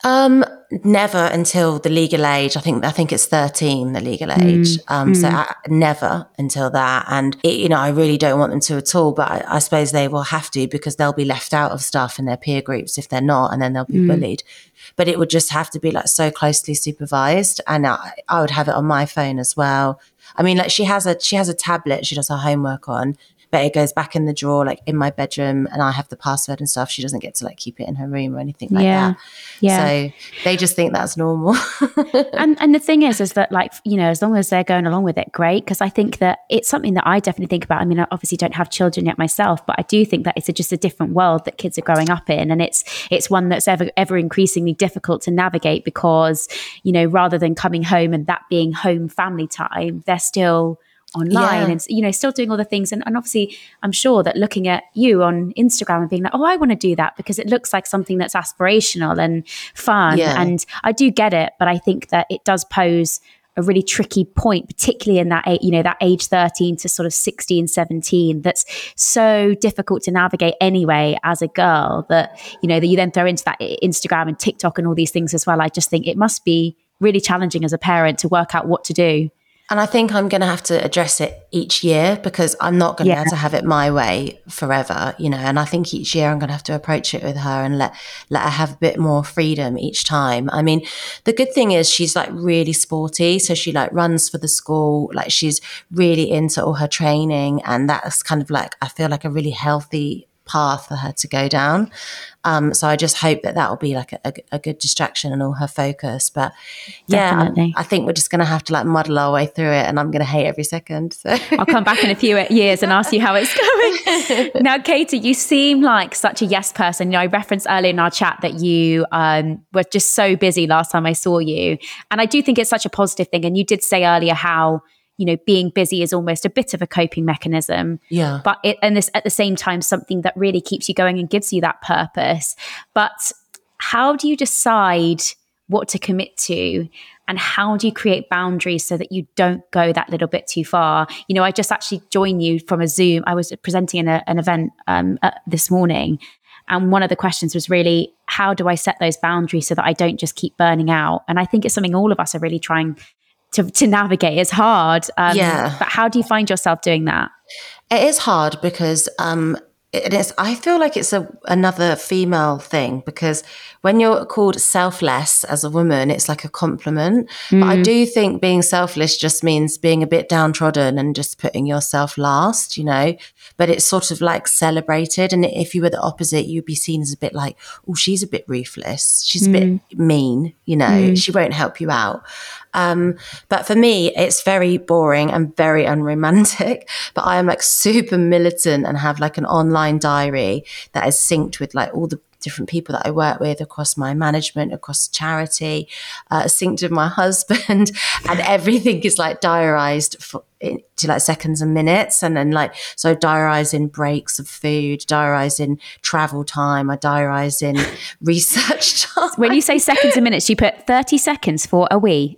Um, never until the legal age. I think I think it's thirteen, the legal age. Mm, um, mm. So I, never until that. And it, you know, I really don't want them to at all. But I, I suppose they will have to, because they'll be left out of stuff in their peer groups if they're not, and then they'll be mm. bullied. But it would just have to be like so closely supervised, and I, I would have it on my phone as well. I mean, like she has a she has a tablet she does her homework on, but it goes back in the drawer, like in my bedroom, and I have the password and stuff. She doesn't get to like keep it in her room or anything like yeah. that. Yeah. So they just think that's normal. and and the thing is, is that like, you know, as long as they're going along with it, great. Because I think that it's something that I definitely think about. I mean, I obviously don't have children yet myself, but I do think that it's a, just a different world that kids are growing up in. And it's it's one that's ever, ever increasingly difficult to navigate because, you know, rather than coming home and that being home family time, they're still online yeah. and, you know, still doing all the things. And, and obviously I'm sure that looking at you on Instagram and being like, oh, I want to do that because it looks like something that's aspirational and fun. Yeah. And I do get it, but I think that it does pose a really tricky point, particularly in that, you know, that age thirteen to sort of sixteen, seventeen, that's so difficult to navigate anyway as a girl, that, you know, that you then throw into that Instagram and TikTok and all these things as well. I just think it must be really challenging as a parent to work out what to do. And I think I'm going to have to address it each year, because I'm not going to yeah. be able to have it my way forever, you know. And I think each year I'm going to have to approach it with her and let let her have a bit more freedom each time. I mean, the good thing is she's like really sporty. So she like runs for the school. Like she's really into all her training. And that's kind of like, I feel like a really healthy path for her to go down. Um, so I just hope that that will be like a, a, a good distraction and all her focus. But yeah, I, I think we're just going to have to like muddle our way through it, and I'm going to hate every second. So. I'll come back in a few years and ask you how it's going. Now, Katie, you seem like such a yes person. You know, I referenced earlier in our chat that you um, were just so busy last time I saw you. And I do think it's such a positive thing. And you did say earlier how, you know, being busy is almost a bit of a coping mechanism. Yeah. But it, and this at the same time, something that really keeps you going and gives you that purpose. But how do you decide what to commit to? And how do you create boundaries so that you don't go that little bit too far? You know, I just actually joined you from a Zoom. I was presenting in a, an event um, uh, this morning. And one of the questions was really, how do I set those boundaries so that I don't just keep burning out? And I think it's something all of us are really trying To, to navigate. It's hard. Um, yeah. But how do you find yourself doing that? It is hard because um, it is, I feel like it's a, another female thing, because when you're called selfless as a woman, it's like a compliment. Mm. But I do think being selfless just means being a bit downtrodden and just putting yourself last, you know, but it's sort of like celebrated. And if you were the opposite, you'd be seen as a bit like, oh, she's a bit ruthless. She's mm. a bit mean, you know, mm. she won't help you out. Um, but for me, it's very boring and very unromantic, but I am like super militant and have like an online diary that is synced with like all the different people that I work with across my management, across charity, uh, synced with my husband, and everything is like diarized for, in, to like seconds and minutes. And then like, so I diarize in breaks of food, diarize in travel time, I diarize in research time. When you say seconds and minutes, you put thirty seconds for a wee.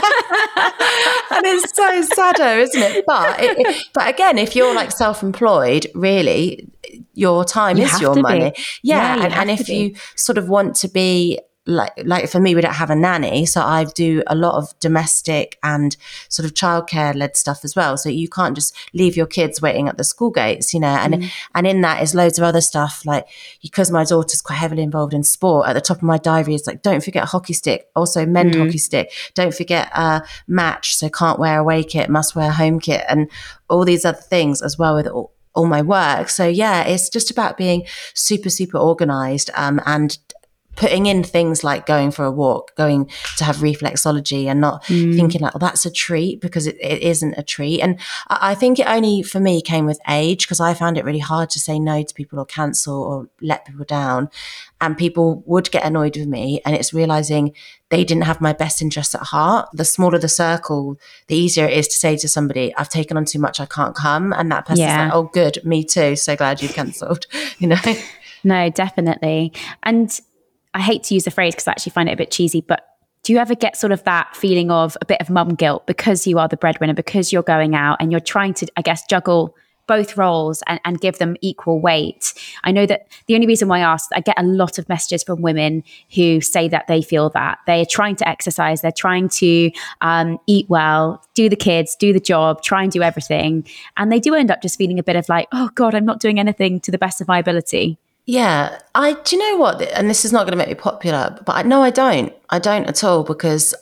And it's so sadder, isn't it? But it, it, but again, if you're like self-employed, really, your time you is your money. Be. Yeah, yeah and, and if be. you sort of want to be like, like for me, we don't have a nanny, so I do a lot of domestic and sort of childcare led stuff as well. So you can't just leave your kids waiting at the school gates, you know. And mm. and in that is loads of other stuff, like because my daughter's quite heavily involved in sport. At the top of my diary is like, don't forget hockey stick, also men's mm. hockey stick. Don't forget a uh, match, so can't wear away kit, must wear home kit, and all these other things as well with all. all my work. So yeah, it's just about being super, super organized um, and putting in things like going for a walk, going to have reflexology, and not mm. thinking like, oh, that's a treat, because it, it isn't a treat. And I, I think it only for me came with age, because I found it really hard to say no to people or cancel or let people down. And people would get annoyed with me, and it's realizing they didn't have my best interests at heart. The smaller the circle, the easier it is to say to somebody, I've taken on too much, I can't come. And that person's yeah. like, oh, good, me too. So glad you've cancelled, you know? No, definitely. And I hate to use the phrase because I actually find it a bit cheesy, but do you ever get sort of that feeling of a bit of mum guilt because you are the breadwinner, because you're going out and you're trying to, I guess, juggle both roles and, and give them equal weight. I know that the only reason why I asked, I get a lot of messages from women who say that they feel that they're trying to exercise, they're trying to um, eat well, do the kids, do the job, try and do everything. And they do end up just feeling a bit of like, oh God, I'm not doing anything to the best of my ability. Yeah, I, do you know what? And this is not going to make me popular, but I, no, I don't. I don't at all, because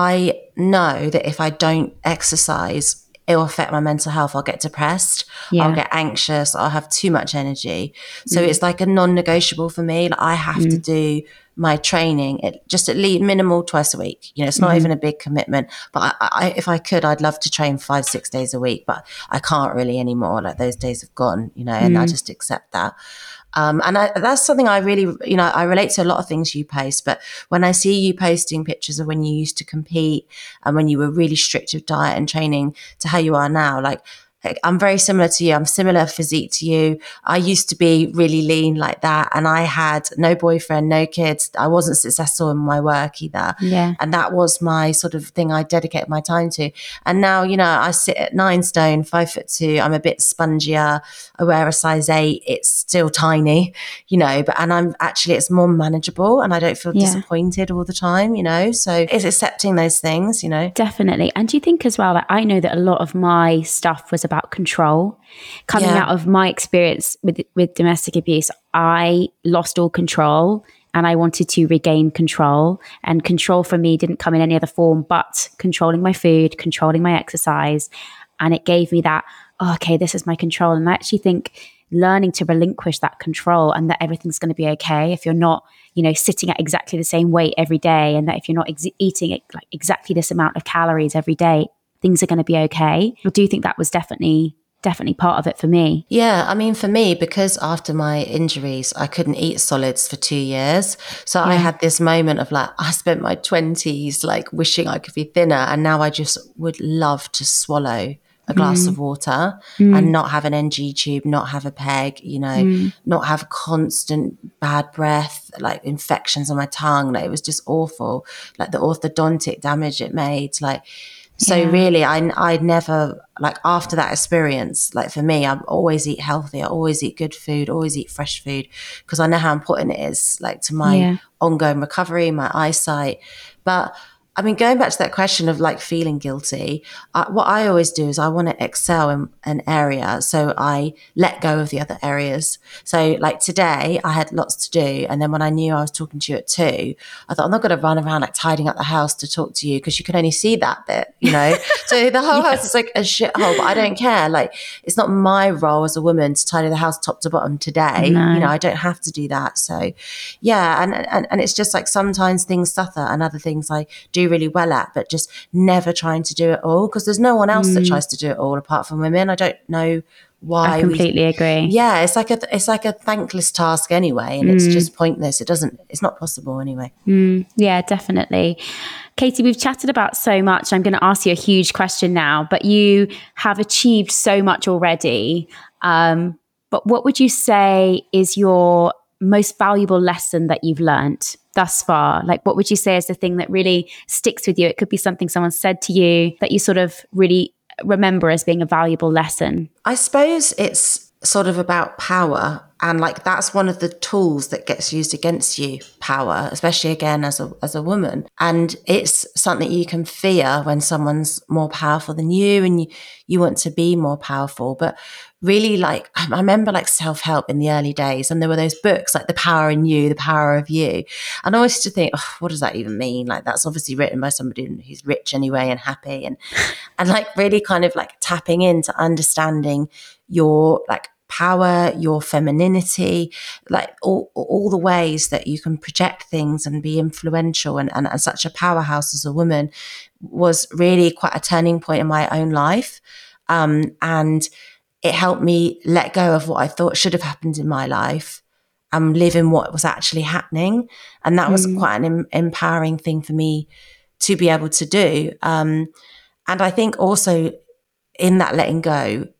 I know that if I don't exercise, it will affect my mental health. I'll get depressed. Yeah. I'll get anxious. I'll have too much energy. So mm. it's like a non-negotiable for me. Like I have mm. to do my training at just at least minimal twice a week. You know, it's not mm. even a big commitment, but I, I, if I could, I'd love to train five, six days a week, but I can't really anymore. Like those days have gone, you know, and mm. I just accept that. Um, and I, that's something I really, you know, I relate to a lot of things you post, but when I see you posting pictures of when you used to compete and when you were really strict with diet and training to how you are now, like, I'm very similar to you. I'm similar physique to you. I used to be really lean like that, and I had no boyfriend, no kids. I wasn't successful in my work either. Yeah. And that was my sort of thing I dedicated my time to. And now, you know, I sit at nine stone, five foot two. I'm a bit spongier. I wear a size eight. It's still tiny, you know, but, and I'm actually, it's more manageable and I don't feel yeah. disappointed all the time, you know, so it's accepting those things, you know. Definitely. And do you think as well that I know that a lot of my stuff was about control coming yeah. out of my experience with with domestic abuse. I lost all control and I wanted to regain control, and control for me didn't come in any other form but controlling my food, controlling my exercise, and it gave me that, oh, okay, this is my control. And I actually think learning to relinquish that control and that everything's going to be okay if you're not, you know, sitting at exactly the same weight every day, and that if you're not ex- eating like exactly this amount of calories every day, things are going to be okay. I do think that was definitely, definitely part of it for me. Yeah. I mean, for me, because after my injuries, I couldn't eat solids for two years. So yeah. I had this moment of like, I spent my twenties like wishing I could be thinner. And now I just would love to swallow a glass mm. of water mm. and not have an N G tube, not have a peg, you know, mm. not have constant bad breath, like infections on my tongue. Like it was just awful. Like the orthodontic damage it made, like, So yeah. really, I I never, like after that experience, like for me, I always eat healthy. I always eat good food, always eat fresh food, because I know how important it is, like to my yeah. ongoing recovery, my eyesight. But I mean, going back to that question of like feeling guilty, uh, what I always do is I want to excel in an area. So I let go of the other areas. So like today I had lots to do. And then when I knew I was talking to you at two, I thought I'm not going to run around like tidying up the house to talk to you, because you can only see that bit, you know? So the whole yeah. house is like a shithole, but I don't care. Like it's not my role as a woman to tidy the house top to bottom today. No. You know, I don't have to do that. So yeah. And, and, and it's just like sometimes things suffer and other things I do really well at, but just never trying to do it all, because there's no one else mm. that tries to do it all apart from women. I don't know why. I completely we, agree. Yeah, it's like a it's like a thankless task anyway, and mm. it's just pointless. It doesn't. It's not possible anyway. Mm. Yeah, definitely. Katie, we've chatted about so much. I'm going to ask you a huge question now, but you have achieved so much already. Um, but what would you say is your most valuable lesson that you've learned thus far? Like, what would you say is the thing that really sticks with you? It could be something someone said to you that you sort of really remember as being a valuable lesson. I suppose it's sort of about power, and like that's one of the tools that gets used against you, power, especially again as a as a woman. And it's something you can fear when someone's more powerful than you, and you you want to be more powerful. But really, like I remember like self-help in the early days, and there were those books like The Power in You, The Power of You. And I always used to think, oh, what does that even mean? Like that's obviously written by somebody who's rich anyway and happy, and and like really kind of like tapping into understanding your like power, your femininity, like all, all the ways that you can project things and be influential and, and, and such a powerhouse as a woman was really quite a turning point in my own life. Um, and it helped me let go of what I thought should have happened in my life and live in what was actually happening. And that was mm. quite an em- empowering thing for me to be able to do. Um, and I think also in that letting go,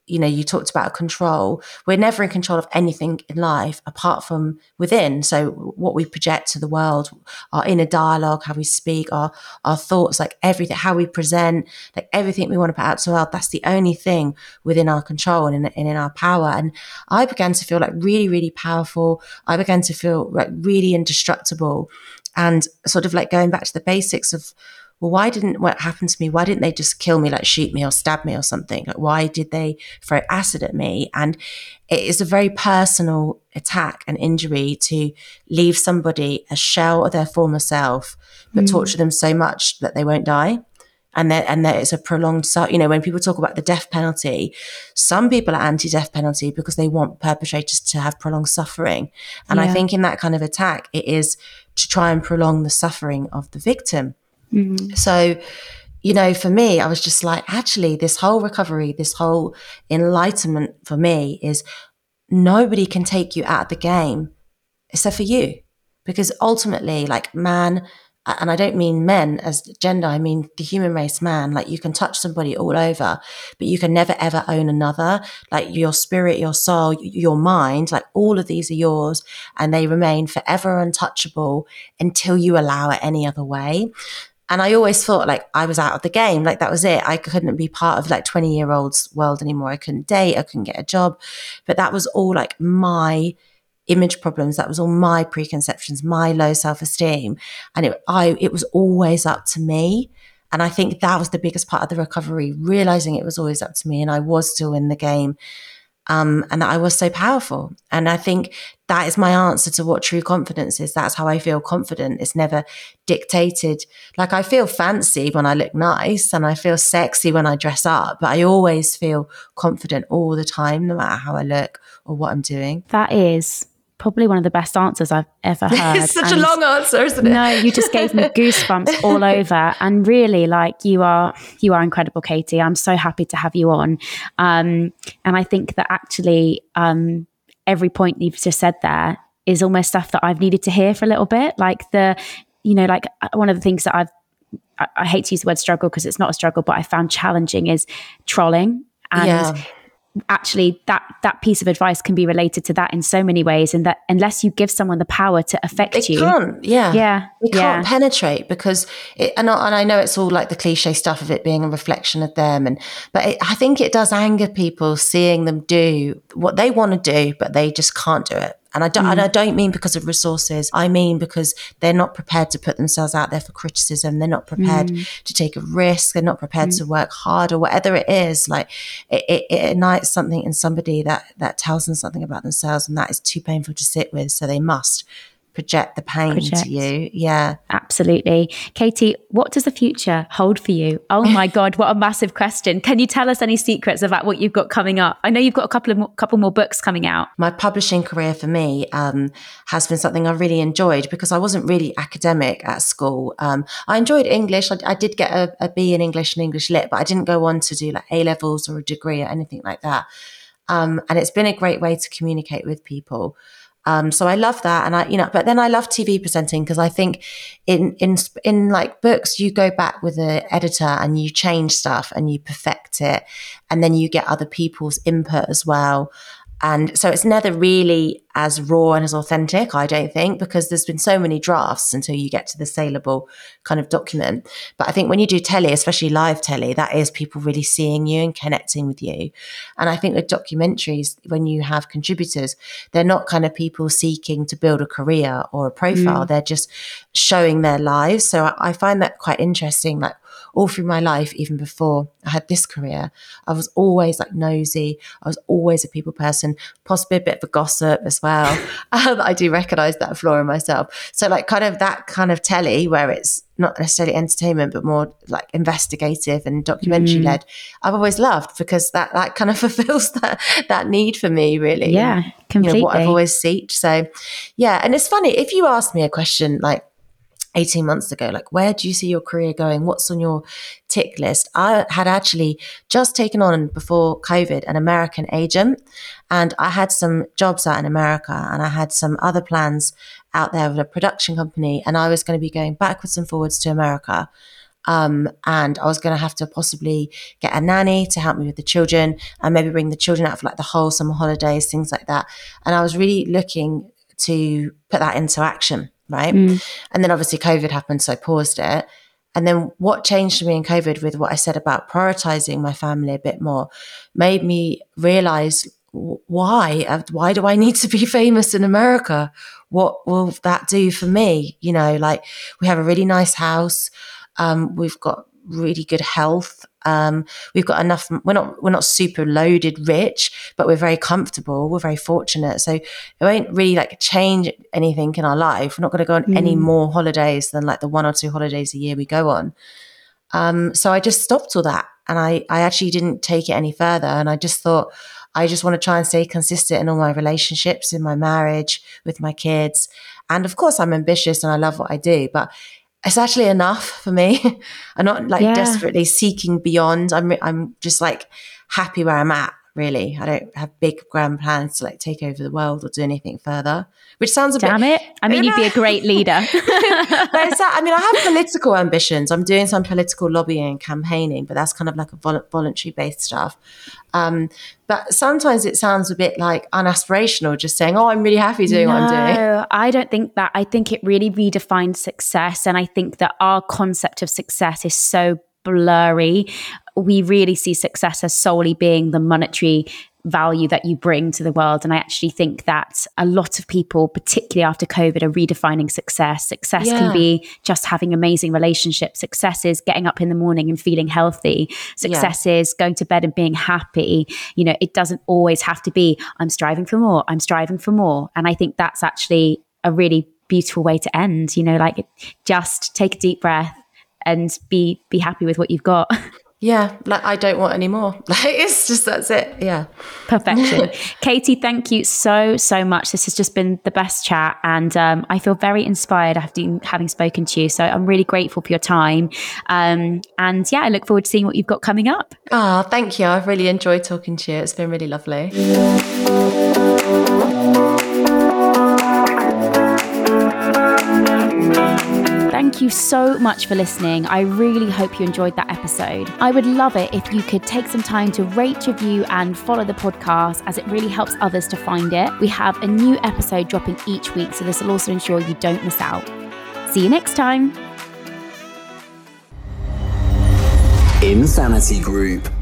you know, you talked about control. We're never in control of anything in life apart from within. So what we project to the world, our inner dialogue, how we speak, our, our thoughts, like everything, how we present, like everything we want to put out to the world, that's the only thing within our control and in, and in our power. And I began to feel like really, really powerful. I began to feel like really indestructible, and sort of like going back to the basics of, well, why didn't what happened to me? Why didn't they just kill me, like shoot me or stab me or something? Like, why did they throw acid at me? And it is a very personal attack and injury to leave somebody a shell of their former self, but mm. torture them so much that they won't die. And that, and that it's a prolonged, you know, when people talk about the death penalty, some people are anti-death penalty because they want perpetrators to have prolonged suffering. And yeah. I think in that kind of attack, it is to try and prolong the suffering of the victim. Mm-hmm. So, you know, for me, I was just like, actually, this whole recovery, this whole enlightenment for me is nobody can take you out of the game except for you. Because ultimately, like man, and I don't mean men as gender, I mean the human race, man, like you can touch somebody all over, but you can never ever own another. Like your spirit, your soul, your mind, like all of these are yours, and they remain forever untouchable until you allow it any other way. And I always thought like I was out of the game. Like that was it. I couldn't be part of like twenty year olds world anymore. I couldn't date. I couldn't get a job. But that was all like my image problems. That was all my preconceptions, my low self-esteem. And it, I, it was always up to me. And I think that was the biggest part of the recovery, realizing it was always up to me and I was still in the game. Um, and that I was so powerful. And I think that is my answer to what true confidence is. That's how I feel confident. It's never dictated. Like I feel fancy when I look nice and I feel sexy when I dress up, but I always feel confident all the time, no matter how I look or what I'm doing. That is probably one of the best answers I've ever heard. It's such and a long answer, isn't it? No, you just gave me goosebumps all over. And really, like you are, you are incredible, Katie. I'm so happy to have you on. Um, and I think that actually um, every point you've just said there is almost stuff that I've needed to hear for a little bit. Like the, you know, like one of the things that I've, I, I hate to use the word struggle because it's not a struggle, but I found challenging is trolling. And yeah. actually that that piece of advice can be related to that in so many ways, and that unless you give someone the power to affect it you can't yeah yeah it can't yeah. penetrate, because it, and, I, and I know it's all like the cliche stuff of it being a reflection of them, and but it, I think it does anger people seeing them do what they want to do but they just can't do it. And I don't, mm. and I don't mean because of resources. I mean because they're not prepared to put themselves out there for criticism. They're not prepared mm. to take a risk. They're not prepared mm. to work hard, or whatever it is. Like it, it, it ignites something in somebody that that tells them something about themselves, and that is too painful to sit with. So they must project the pain project. to you. Yeah, absolutely. Katie, what does the future hold for you? Oh my God, what a massive question. Can you tell us any secrets about what you've got coming up? I know you've got a couple of more, couple more books coming out. My publishing career for me um, has been something I really enjoyed, because I wasn't really academic at school. Um, I enjoyed English. I, I did get a, a B in English and English Lit, but I didn't go on to do like A levels or a degree or anything like that. Um, and it's been a great way to communicate with people. Um, so I love that. And I, you know, but then I love T V presenting, because I think in, in, in like books, you go back with the editor and you change stuff and you perfect it. And then you get other people's input as well. And so it's never really as raw and as authentic, I don't think, because there's been so many drafts until you get to the saleable kind of document. But I think when you do telly, especially live telly, that is people really seeing you and connecting with you. And I think with documentaries, when you have contributors, they're not kind of people seeking to build a career or a profile. Mm. They're just showing their lives. So I, I find that quite interesting. Like, all through my life, even before I had this career, I was always like nosy. I was always a people person, possibly a bit of a gossip as well. um, I do recognize that flaw in myself. So like kind of that kind of telly where it's not necessarily entertainment, but more like investigative and documentary led, mm. I've always loved, because that, that kind of fulfills that, that need for me, really. Yeah, completely. You know, what I've always sought. So yeah. And it's funny, if you asked me a question like eighteen months ago, like, where do you see your career going? What's on your tick list? I had actually just taken on, before COVID, an American agent, and I had some jobs out in America, and I had some other plans out there with a production company, and I was going to be going backwards and forwards to America. Um, and I was going to have to possibly get a nanny to help me with the children and maybe bring the children out for like the whole summer holidays, things like that. And I was really looking to put that into action, right? Mm. And then obviously COVID happened, so I paused it. And then what changed for me in COVID with what I said about prioritizing my family a bit more made me realize why, why do I need to be famous in America? What will that do for me? You know, like we have a really nice house. Um, we've got really good health. Um, we've got enough. We're not, we're not super loaded rich, but we're very comfortable. We're very fortunate. So it won't really like change anything in our life. We're not going to go on mm. any more holidays than like the one or two holidays a year we go on. Um, so I just stopped all that. And I, I actually didn't take it any further. And I just thought, I just want to try and stay consistent in all my relationships, in my marriage, with my kids. And of course I'm ambitious and I love what I do, but it's actually enough for me. I'm not like yeah. desperately seeking beyond. I'm I'm just like happy where I'm at, really. I don't have big grand plans to like take over the world or do anything further, which sounds a Damn bit... Damn it. I mean, you'd be a great leader. But it's that, I mean, I have political ambitions. I'm doing some political lobbying and campaigning, but that's kind of like a vol- voluntary based stuff. Um, but sometimes it sounds a bit like unaspirational, just saying, oh, I'm really happy doing no, what I'm doing. No, I don't think that. I think it really redefines success. And I think that our concept of success is so blurry. We really see success as solely being the monetary value that you bring to the world. And I actually think that a lot of people, particularly after COVID, are redefining success. Success yeah. can be just having amazing relationships. Success is getting up in the morning and feeling healthy. Success yeah. is going to bed and being happy. You know, it doesn't always have to be, I'm striving for more, I'm striving for more. And I think that's actually a really beautiful way to end, you know, like just take a deep breath and be be happy with what you've got. Yeah, like I don't want any more. Like it's just, that's it. Yeah. Perfection. Katie, thank you so, so much. This has just been the best chat. And um, I feel very inspired after having spoken to you. So I'm really grateful for your time. Um, and yeah, I look forward to seeing what you've got coming up. Oh, thank you. I've really enjoyed talking to you. It's been really lovely. Thank you so much for listening. I really hope you enjoyed that episode. I would love it if you could take some time to rate, review, and follow the podcast, as it really helps others to find it. We have a new episode dropping each week, so this will also ensure you don't miss out. See you next time. Insanity Group.